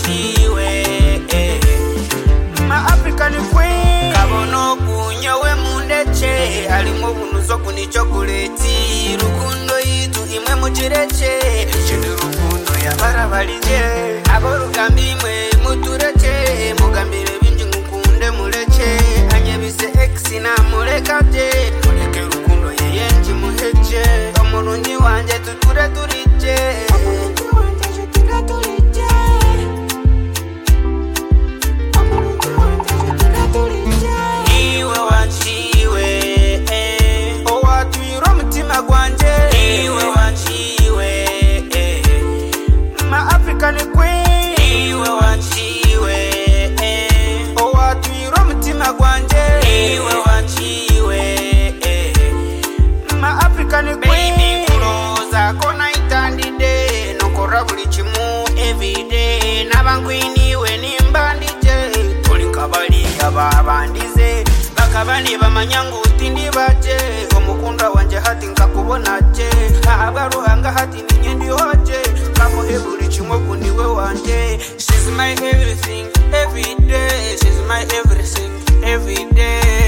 wanchiwe ma African queen kabono kunyowe mundeche alimo bunuzo kuni chocolate rukundo yitu imwe mujireche chindi rukundo ya barabalije aborugambi mwe mutureche mugambire binji ngukunde muleche anyebise ex na mulekate muleke rukundo yeyenji muheche omurungi wanje tuture turije iwe wanchiwe owatwiro mutima gwanje iwe wanchiwe ma African queen iwe wanchiwe owatwiro mutima gwanje iwe wanchiwe ma African queen kuloza kona itandide nokora buli kimu everyday nabangwini we nimbandije tulikabali ababandize bakabani bamanyangu tindi baje omukunda wanje hati nkakubona je ahabaruhanga hati ninyendi hoje kamuhe buli kimwe kuniwe wanje she's my everything every day she's my everything every day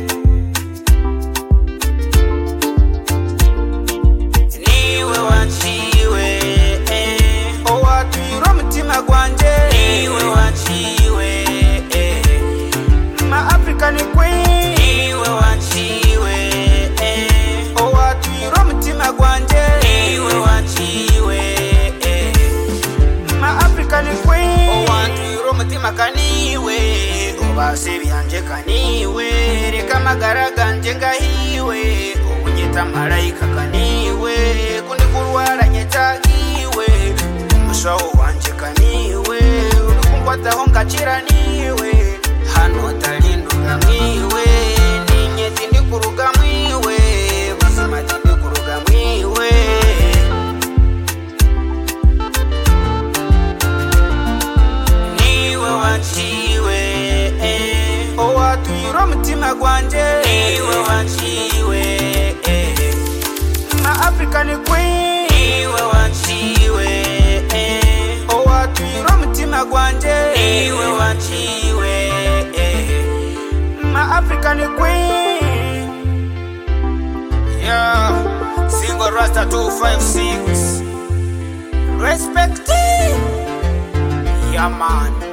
niwe wanchiwe owatwiro mutima gwanje niwe wanchiwe ma African queen niwe wanchiwe owatwiro mutima gwanje niwe wanchiwe ma African queen owatwiro mutima kaniwe obase byanje kaniwe reka magara ganje ngahiwe obunyeta malayika kaniwe kundikurwara nyetagiwe umushaho wanje kaniwe urukunkwataho ngakira niwe hano talinduga mwiwe ninyeti ndikuruga mwiwe buzima ndikuruga mwiwe niwe wanchiwe owatwiro mutima gwanje niwe wanchiwe ma African queen niwe wanchiwe owatwiro mutima gwanje niwe wanchiwe ma African queen yeah single rasta 256 respect yeah man